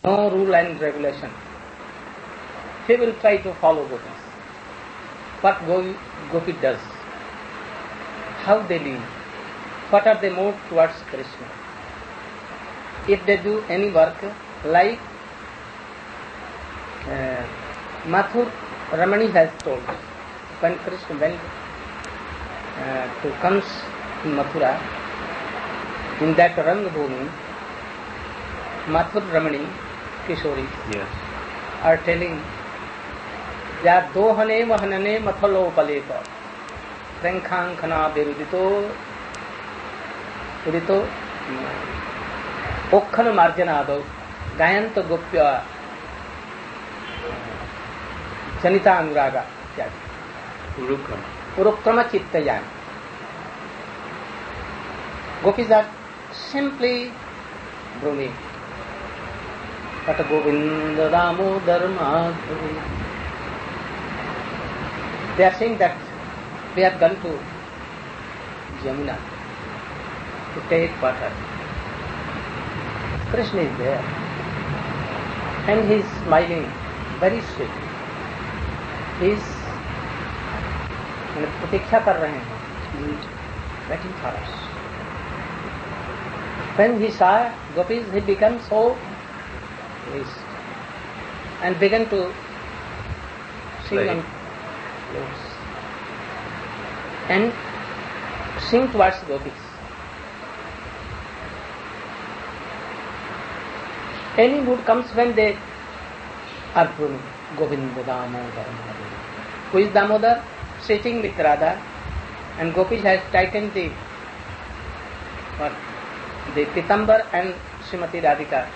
no rule and regulation. He will try to follow gopis. What gopi does, how they live, what are they moved towards Krishna. If they do any work, like Mathur Ramani has told, when Krishna went to Kans in Mathura, in that Rangbhumi, Mathur Ramani, Kishori, are telling that dohane vahanane mathalo paleta Renkhankhana virudito udito Okhana marjanado Gayanta Gopya Janita Anuraga Urukrama Chittayan. Gopis are simply blooming. But Govinda Damodar Madhuri. They are saying that we have gone to Jamuna to take water. Krishna is there and he is smiling, very sweet. He is प्रतीक्षा कर रहे हैं, waiting for us. When he saw gopis, he became so pleased and began to sing on flutes and sing towards gopis. Any mood comes when they are blooming. Govinda Damodar Madhuri. Who is Damodar? Sitting with Radha, and Gopis has tightened the Pitambar and Srimati Radhika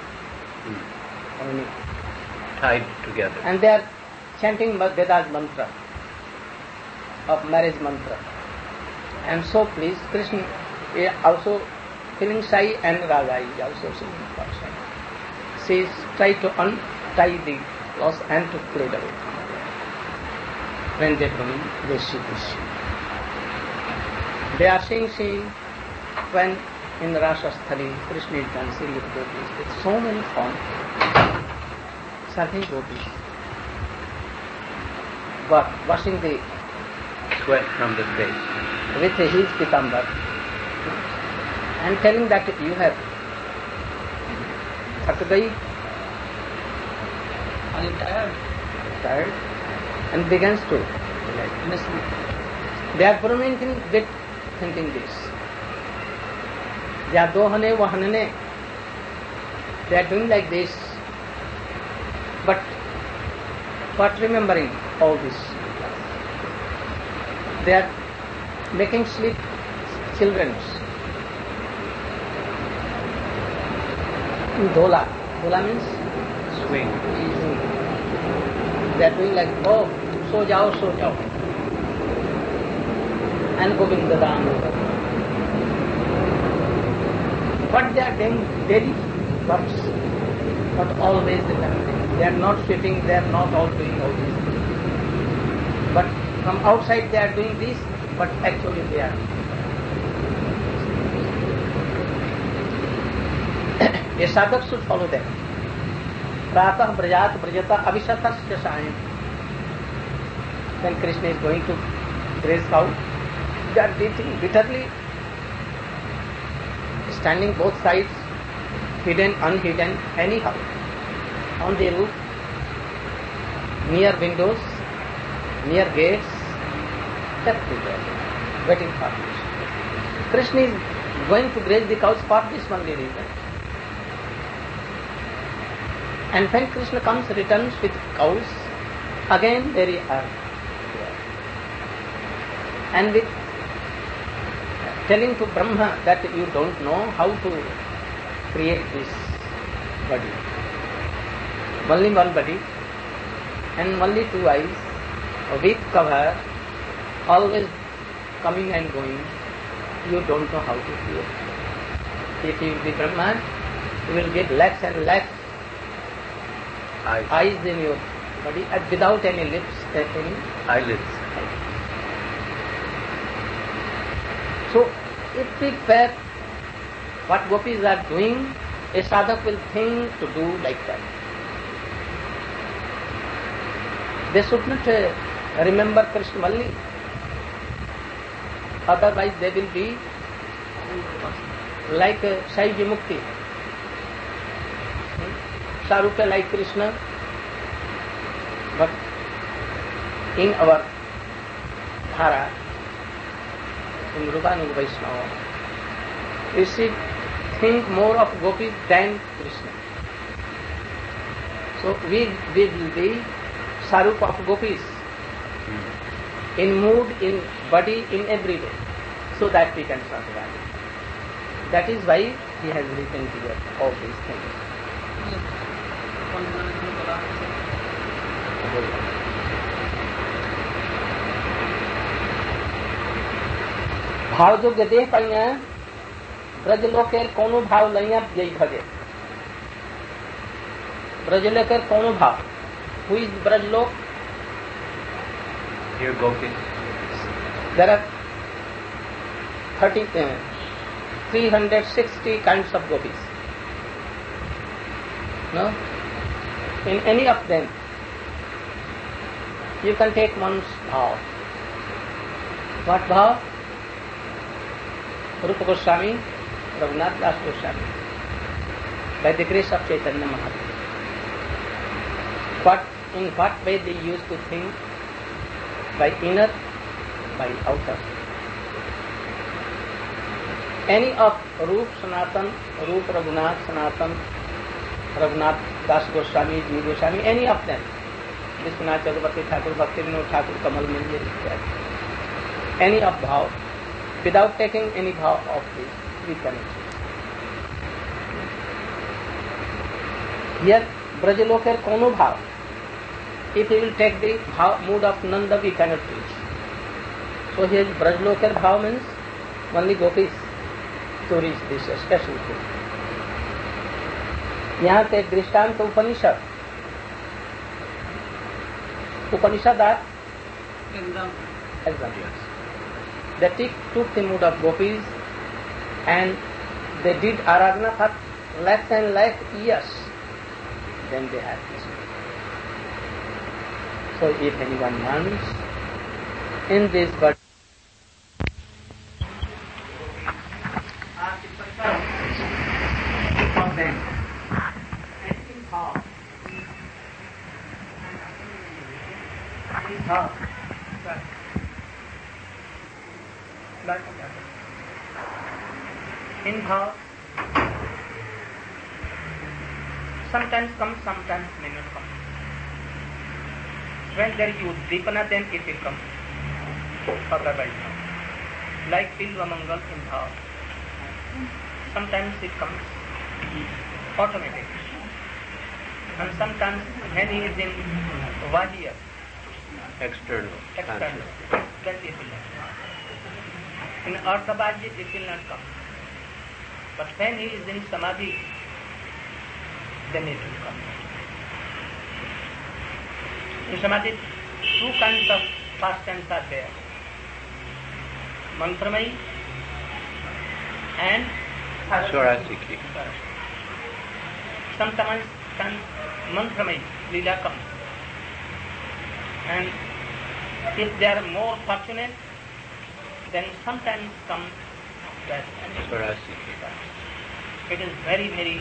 tied together. And they are chanting Veda's mantra of marriage mantra. I am so pleased. Krishna is also feeling shy and Radha is also singing for shy. She is trying to untie the loss and to play away. When they come in, they see this. They are singing when in Rasa Sthali, Krishna is dancing with gopis with so many forms, serving gopis, but washing the sweat from the face with his pitambar and telling that you have thak gayi, are you tired? And begins to innocently. They are fermenting with thinking this. They are dohane vahanane. They are doing like this. But what remembering all this? They are making sleep children. Dhola. Dhola means swing. They are doing like, oh, so jao. And Govinda Damodar. What they are doing daily works, but always remembering. They are not sweeping, they are not all doing all these things. But from outside they are doing this, but actually they are. A sadhak should follow them. Pratah brajat brajata avishatasya sayam. When Krishna is going to graze cow, they are beating bitterly, standing both sides, hidden, unhidden, anyhow, on the roof, near windows, near gates, just waiting for Krishna. Krishna is going to graze the cows for this only reason. And when Krishna comes, returns with cows, again there are there. And with telling to Brahma that you don't know how to create this body. Only one body and only two eyes, with cover, always coming and going. You don't know how to create. If you be Brahma, you will get lakhs and lakhs eyes in your body without any lips, any eyelids. So, if we pair what gopis are doing, a sadhak will think to do like that. They should not remember Krishna only. Otherwise they will be like Saiji Mukti. Sarupa like Krishna, but in our Dhara, in Rupanuga Vaishnava, we should think more of gopis than Krishna. So we will be Sarupa of gopis, in mood, in body, in every way, so that we can survive. That is why he has written here all these things. भाव योग्य देह पाइया ब्रज लोकेर कोनो भाव लैया यही भजे ब्रज लोकेर कोनो भाव हु इज ब्रज लोक Here gopis. There are 360 kinds of gopis. No? In any of them, you can take one's bhav. What bhav? Rupa Goswami, Raghunath Das Goswami, by the grace of Chaitanya Mahaprabhu. In what way they used to think? By inner, by outer. Any of Rup Sanatan, Rup Raghunath Sanatan, Raghunath Das Goswami, Ji Goswami, any of them, Vishwanath Chakravarti Thakur, Bhaktivinoda Thakur, Kamal Manjari, any of bhav, without taking any bhav of this, we can achieve. Here, Brajaloker Kono bhav. If he will take the mood of Nanda, we cannot reach. So here Brajloker bhav means only gopis to reach this special thing. यहाँ से दृष्टांत उपनिषद are examples. They took the mood of gopis and they did aradhana for lakhs and lakhs years. Then they had this. So if anyone wants in this body of them and in thought, in thought, sometimes come, sometimes may not come. When there is Uddipana, then it will come. Otherwise no. Like Bilva Mangal in thought. Sometimes it comes automatically. And sometimes when he is in Vajya, External. then it will not come. In Artha Vajya, it will not come. But when he is in Samadhi, then it will come. In Samadhi, two kinds of pastimes are there. Mantramai and Swarasiki. Sometimes Mantramai, Lila comes. And if they are more fortunate, then sometimes comes that. Swarasiki. It is very, very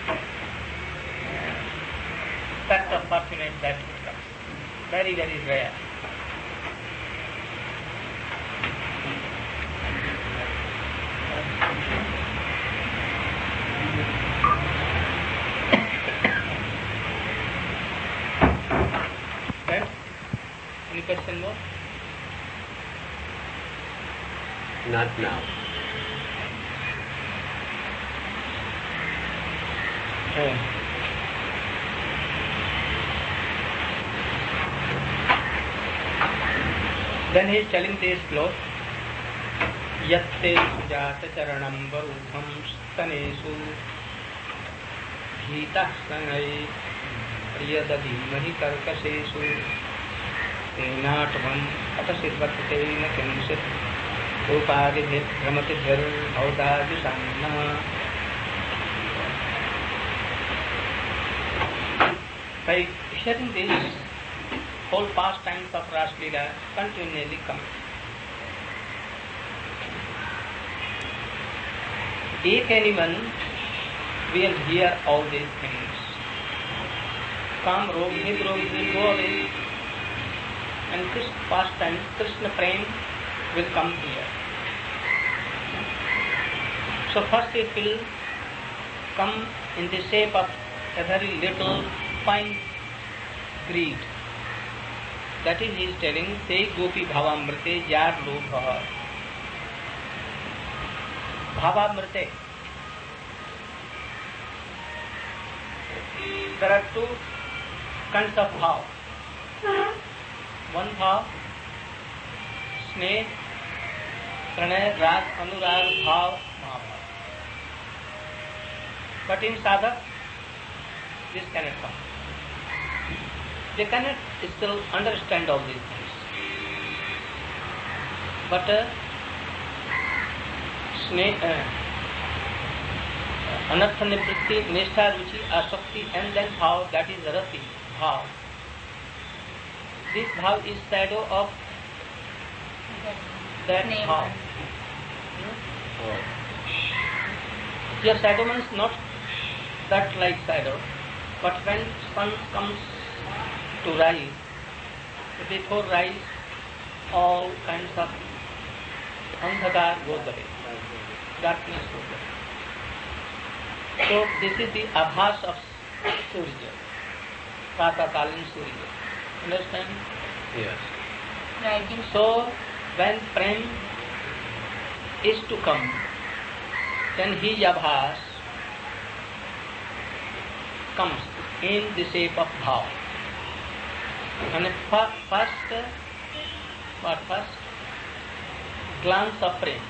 fact of fortunate that it comes. Very, very rare. Right? Any question more? Not now. Then he is telling this close. Yatte sujata charanam varudham stanesu Gita sangai priyadadhimahi karkasesu Tenatvam atasidvatena kinsit Rupadibhit ramatibhir bhaudadisannah. by hearing this, whole pastimes of Ras Leela continually come. If anyone will hear all these things, Kam Rog, Hid Rog will go away, and Krishna pastime, Krishna Prem will come here. So first it will come in the shape of a very little fine greed. That is, he is telling, Te Gopi Bhavamrite Yar Lobha. Bhavamrite. There are two kinds of bhav. One bhav, sneh, pranay, rag, anurag, bhav, mahabhav. But in sadhak, this cannot come. They cannot still understand all these things. But anartha nivritti, nishtha, ruchi, asakti, and then bhav, that is rati, bhav. This bhav is shadow of that bhav. Your shadow means not that like shadow, but when sun comes to rise, before rise, all kinds of andhakar goes away, darkness goes away. So this is the abhas of Surya, Pratakalin Surya. Understand? Yes. Right. So when Prem is to come, then his abhas comes in the shape of bhav. And first glance of Prem.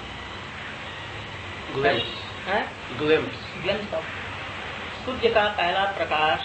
Glimpse. Glimpse. Glimpse of सूर्य का पहला प्रकाश,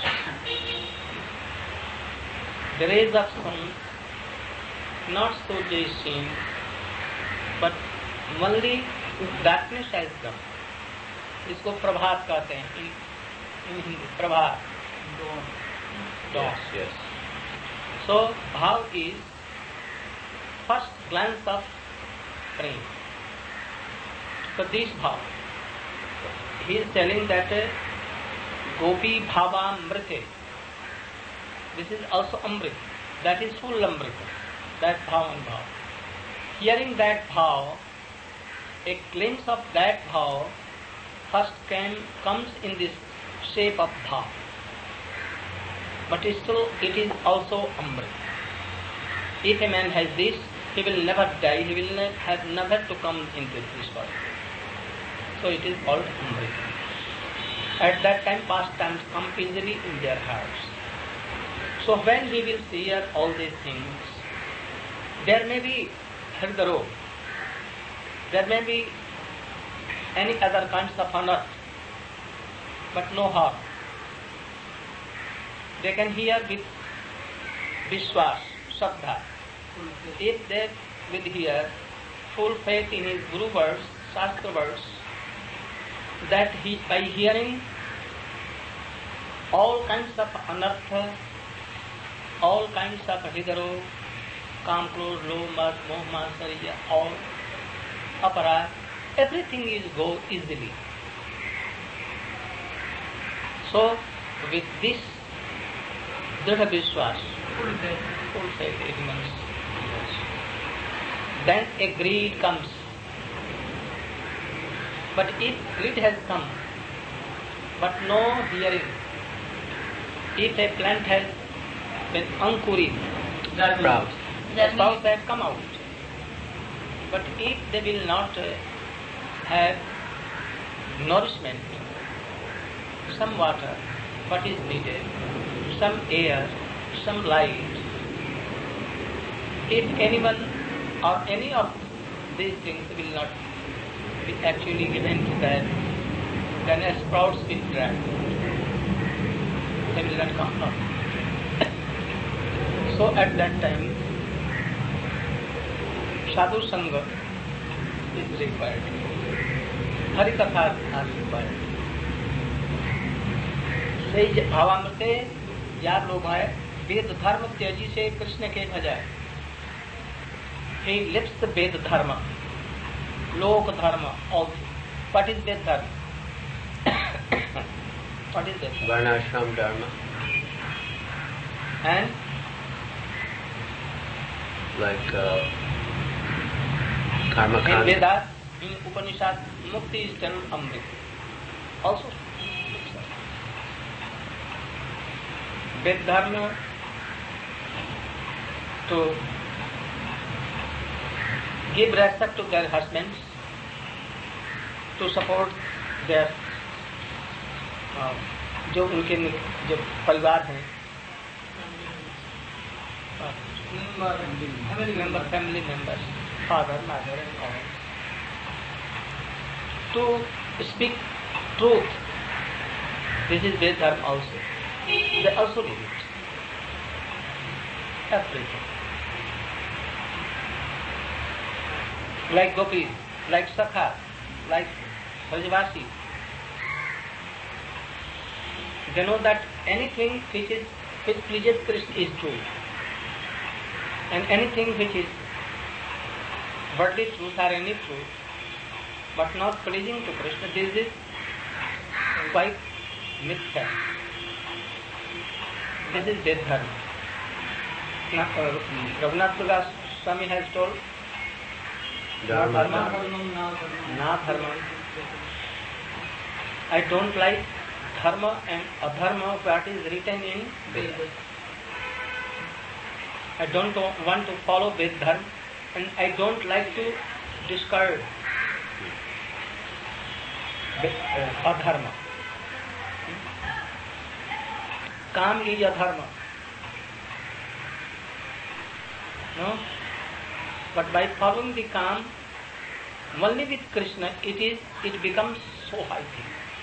the rays of sun, not Surya is seen, but only darkness has come. इसको प्रभात कहते हैं in Hindi. Prabhat. Dawn. Yes. So bhav is first glance of Prem. So this bhav, he is telling that Gopi Bhava Amrite. This is also Amrit. That is full Amrita. That bhav and bhav. Hearing that bhav, a glimpse of that bhav first comes in this shape of bhav. But still it is also Amrit. If a man has this, he will never die, he will have never to come into this world. So it is called Amrit. At that time, pastimes come easily in their hearts. So when he will hear all these things, there may be Hridaro, there may be any other kinds of honor, but no heart. They can hear with Vishwas, Shraddha. If they will hear full faith in his Guru words, Shastra words, that he, by hearing all kinds of anartha, all kinds of hidaro, kam, krodh, lobh, mad, moh, matsarya, all aparad, everything is go easily. So with this Dridha Vishwas, full faith it means, then a greed comes. But if greed has come, but no hearing, if a plant has been ankurit, the sprouts have come out. But if they will not have nourishment, some water, what is needed, some air, some light, if anyone or any of these things will not be actually given to that, then a sprouts will drag. They will not come up. So at that time, sadhu sangha is required. Harikatha are required. Say bhavamrite यार लोग है वेद धर्म त्यजी से कृष्ण के भजाए. He lives the Ved dharma, lok dharma also. What is Ved dharma? What is Ved dharma? Varnashram dharma. And like karma in kanda. Vedas, in Upanishad, mukti is termed amrit. Also, Ved dharma to give respect to their husbands, to support their जो उनके जो परिवार हैं, family members, father, mother, and all, to speak truth. This is Ved dharma also. They also do it. Everything. Like Gopis, like Sakha, like Brajvasi. They know that anything which pleases Krishna is true. And anything which is worldly truth or any truth, but not pleasing to Krishna, this is quite mithya. This is Ved dharma. Raghunath Swami has told, Dharma. Na dharma. I don't like dharma and adharma what is written in Vedas. I don't want to follow Ved dharma, and I don't like to discard adharma. Kam is adharma. No? But by following the Kam, only with Krishna, it becomes so high thing.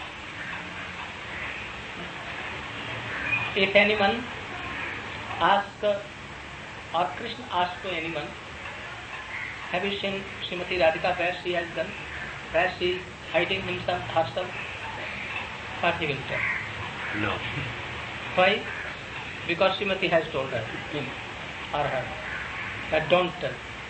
If anyone asks, or Krishna asks to anyone, have you seen Srimati Radhika where she has done, where she is hiding herself? What he will tell? No. Why? Because Srimati has told her, him or her, that don't tell.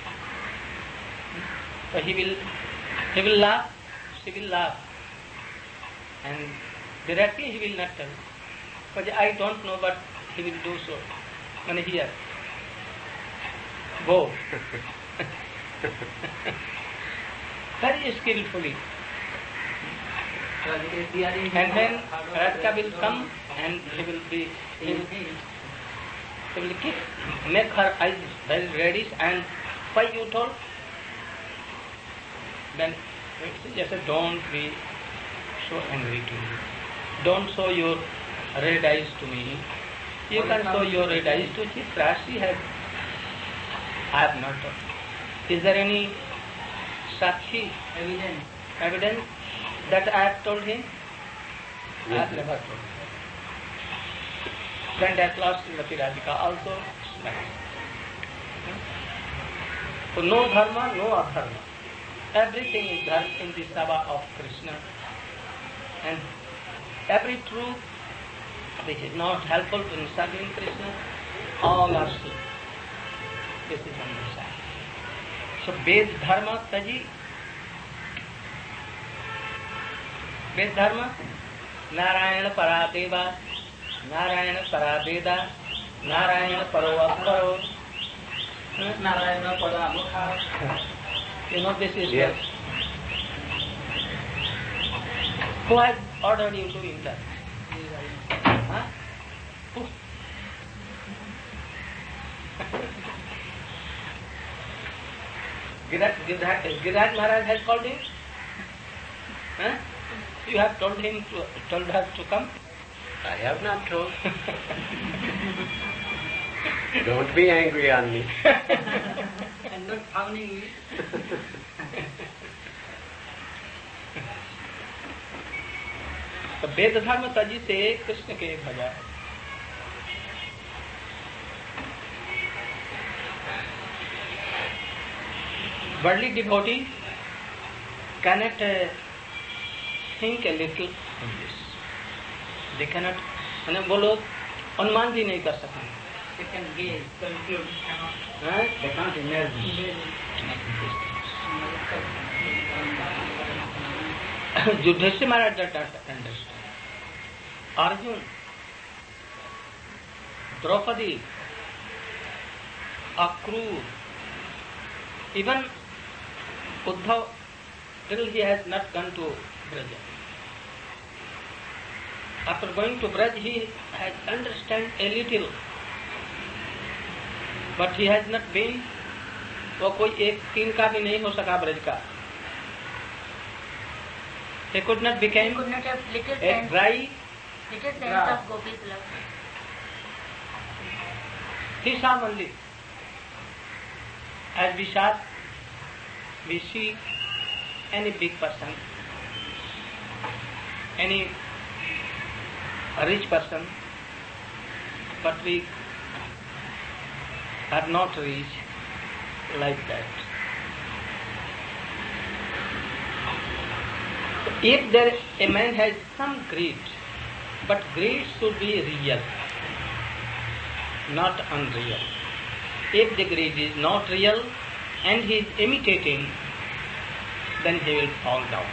So he will laugh, she will laugh, and directly he will not tell. But I don't know, but he will do so. And here, go. Very skillfully. And then Radhika will come and he will kiss, make her eyes very reddish, and why you told? Then she said, don't be so angry to me. Don't show your red eyes to me. You can show your red eyes to Chitra. She has. I have not done. Is there any sakshi evidence that I have told him? I have never told him. Then at last Srimati Radhika also smiled. So no dharma, no adharma. Everything is done in the Sabha of Krishna. And every truth which is not helpful in serving Krishna, all are sin. This is understanding. So Ved dharma taji. Ved dharma, Narayana paradeva, Narayana paraveda, Narayana paravaparo, Narayana paramukha. You know this is yes. Who has ordered you to enter? Huh? Who? Giriraj Maharaj has called him? Huh? You have told her to come? I have not told. Don't be angry on me. And not frowning me. तो वेद धर्म तजी से कृष्ण के भजा. Worldly devotee cannot think a little in this. They cannot. वो लोग अनुमान भी नहीं कर सकेंगे। They can gaze, conclude, cannot. हैं? They can't imagine. Yudhishthira Maharaj did not understand. Arjun, Draupadi, Akrur, even Uddhav, till he has not gone to Braja. After going to Braj, he has understand a little, but he has not been. वो कोई एक तीन का भी नहीं हो सका ब्रज का. He could not become Could not have little a sense, dry little sense Yeah. of Gopi's love. He saw only. As we see any big person, any rich person, but we are not rich like that. If a man has some greed, but greed should be real, not unreal. If the greed is not real and he is imitating, then he will fall down.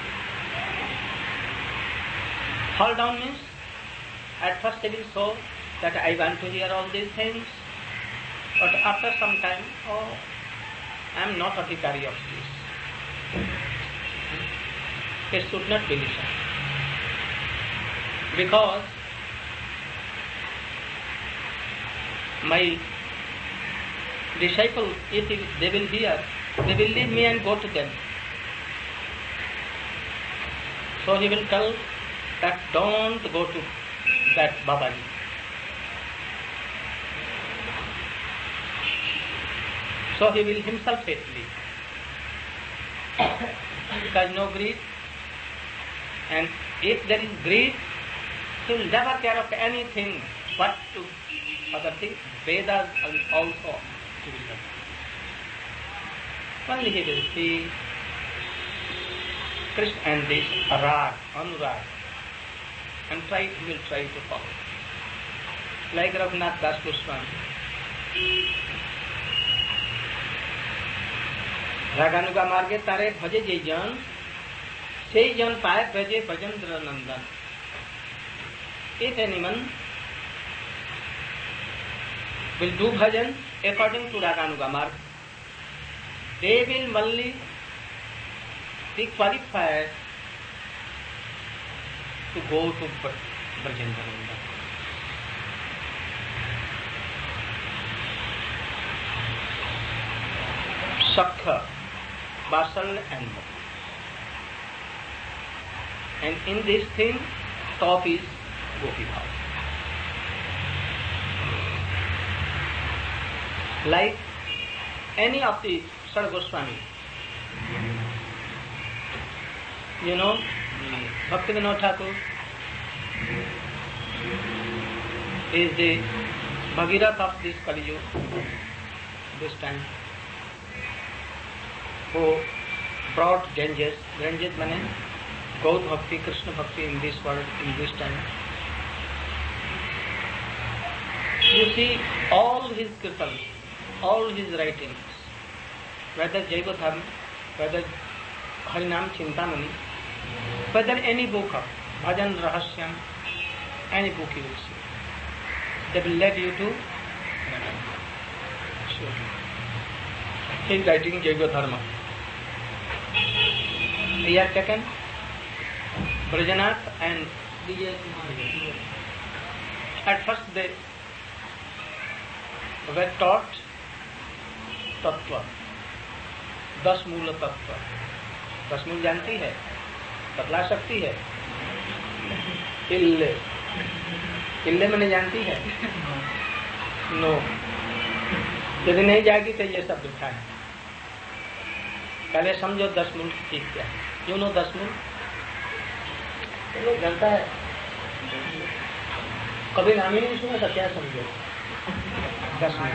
Fall down means at first he will show that I want to hear all these things, but after some time, I am not adhikari of this. It should not be listened. Because my disciples, if they will hear, they will leave me and go to them. So he will tell that don't go to that Babaji. So he will himself leave. Because no greed. And if there is greed, he will never care of anything but to other things. Vedas also he will learn. Only he will see Krishna and this rag, anurag, and he will try to follow. Like Raghunath Das Goswami. रागानुगा मार्गे तारे भजे जे जन से जन पाए भजे भजेंद्र नंदन. If anyone will do bhajan according to Raganuga marg, they will only be qualified to go to Brajendra Nandan. Sakha, Vasalya and Mukha. And in this thing, top is Gopi Bhav. Like any of the Sar Goswami, you know, Bhaktivinoda Thakur is the Bhagirath of this Kali Yuga, this time, who brought Ganges means Gaud Bhakti, Krishna Bhakti in this world, in this time. You see all his kirtans, all his writings, whether Jaiva Dharma, whether Harinam Chintamani, whether any book of Bhajan Rahasyam, any book you will see, they will lead you to he is writing Jaiva Dharma. He has taken Brajanath and at first they were taught Tattva, 10 मूल तत्व. 10 मूल जानती है, बतला सकती है. इल्ले इल्ले मैंने जानती है. नो, यदि नहीं जाएगी तो ये सब दुखा है. पहले समझो 10 मूल की चीज क्या है. यू नो 10 मूल लोग जानता है, कभी नाम ही नहीं सुना था. क्या समझो 10 मूल.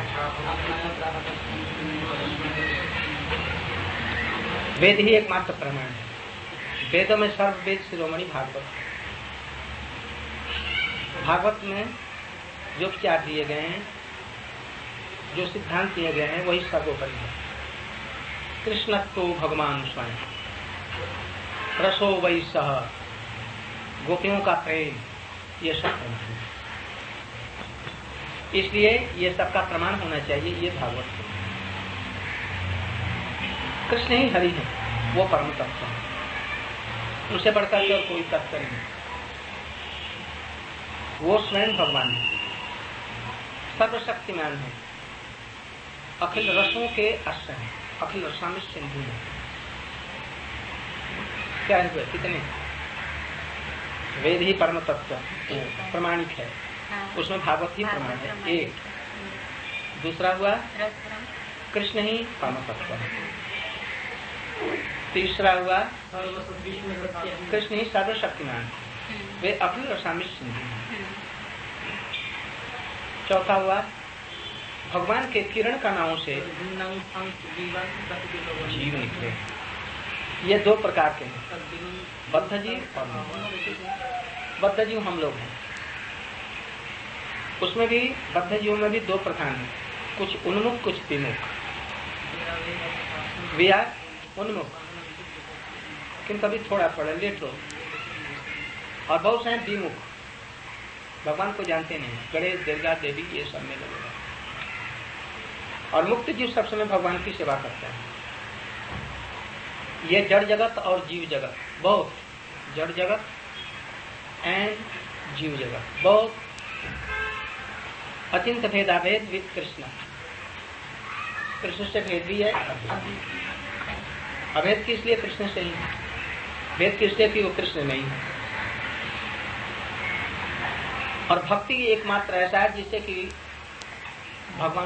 वेद ही एकमात्र प्रमाण है. वेदों में सर्व वेद शिरोमणि भागवत. भागवत में जो विचार दिए गए हैं, जो सिद्धांत दिए गए हैं, वही सर्वोपरि है। कृष्णत्व भगवान स्वयं, रसो वै सह, गोपियों का प्रेम, ये सब प्रमाण है। इसलिए ये सबका प्रमाण होना चाहिए। ये भागवत है। कृष्ण ही हरि है, वो परम तत्व है, उनसे बढ़कर के और कोई तत्व नहीं। वो स्वयं भगवान है, सर्वशक्तिमान है, अखिल रसों के आश्रय है, अखिल रसामित सिंधु है। क्या है? कितने वेद ही परम तत्व प्रमाणिक है, उसमें भागवत ही प्रमाण है। एक दूसरा हुआ कृष्ण ही परम तत्व है। तीसरा हुआ कृष्ण ही सर्वशक्तिमान, वे अखिल रसामित सिंधु हैं। चौथा हुआ भगवान के किरण का नाम से जीव निकले। ये दो प्रकार के हैं, बद्ध जीव और मुक्त। बद्ध जीव हम लोग हैं, उसमें भी बद्ध जीवों में भी दो प्रकार हैं, कुछ उन्मुख कुछ विमुख। वी आर उन्मुख, किंतु अभी थोड़ा थोड़ा लेट लो, और बहुत से हैं विमुख, भगवान को जानते नहीं, गणेश दुर्गा देवी ये सब में लगेगा। और मुक्त जीव सब समय भगवान की सेवा करता है। ये जड़ जगत और जीव जगत, बहुत जड़ जगत एंड जीव जगत, बहुत अचिंत भेदाभेद विद कृष्ण। कृष्ण से भेद भी है, अभेद किस लिए? कृष्ण से ही। भेद किस लिए? कि वो कृष्ण नहीं है। और भक्ति एकमात्र ऐसा है जिससे कि भगवान